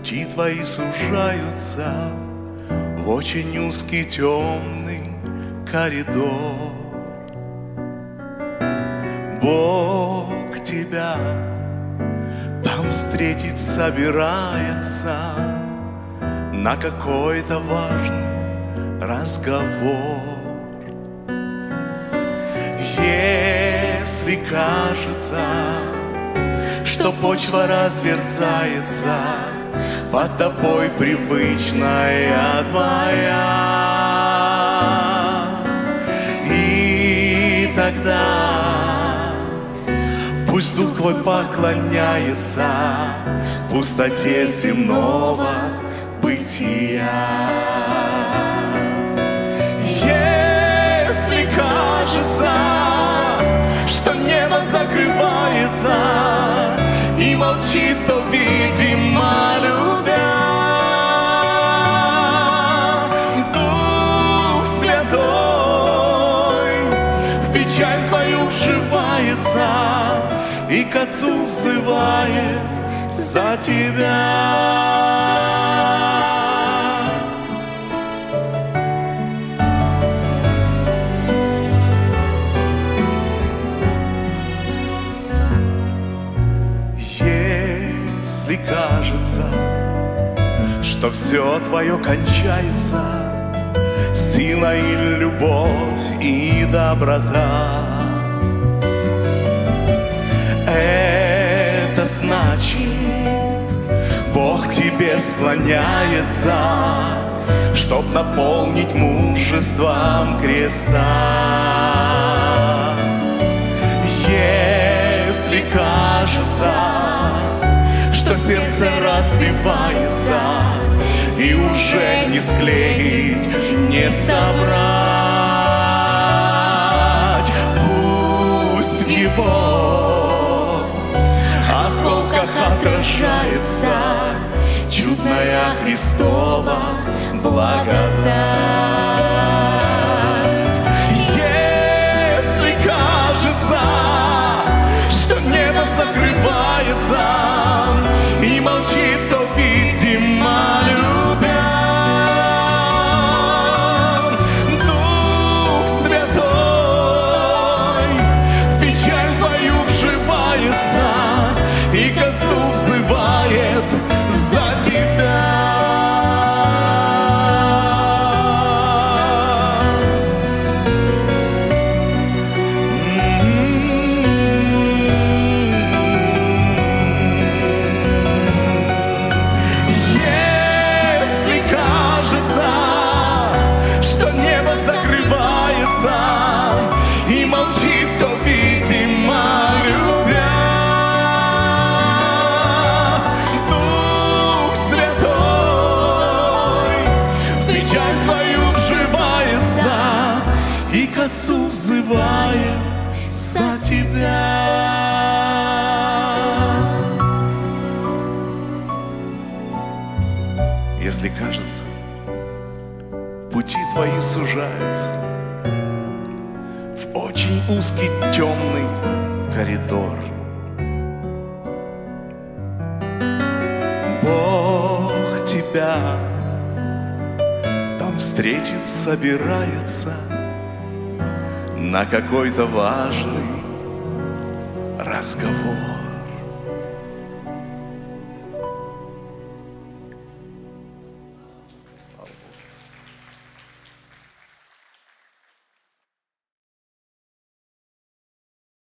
Пути твои сужаются в очень узкий темный коридор. Бог тебя там встретить собирается на какой-то важный разговор. Если кажется, что почва разверзается под тобой привычная твоя, и тогда пусть дух твой поклоняется пустоте земного бытия. Если кажется, что небо закрывается и молчит, то, видимо, любя, Дух Святой в печаль твою вживается и к Отцу взывает за тебя. Если кажется, что все твое кончается, сила и любовь и доброта, это значит, Бог тебе склоняется, чтоб наполнить мужеством креста. Если кажется, что сердце разбивается и уже не склеить, не собрать, пусть в его осколках отражается чудная Христова благодать. Если кажется, что небо закрывается и молчит, то, видимо, любя, Дух Святой в печаль твою вживается и к Отцу взывает за тебя. И молчит, то, видимо, любя, Дух Святой в печаль твою вживается и к Отцу взывает за тебя. Если кажется, пути твои сужаются в очень узкий темный коридор, Бог тебя там встретить собирается на какой-то важный разговор.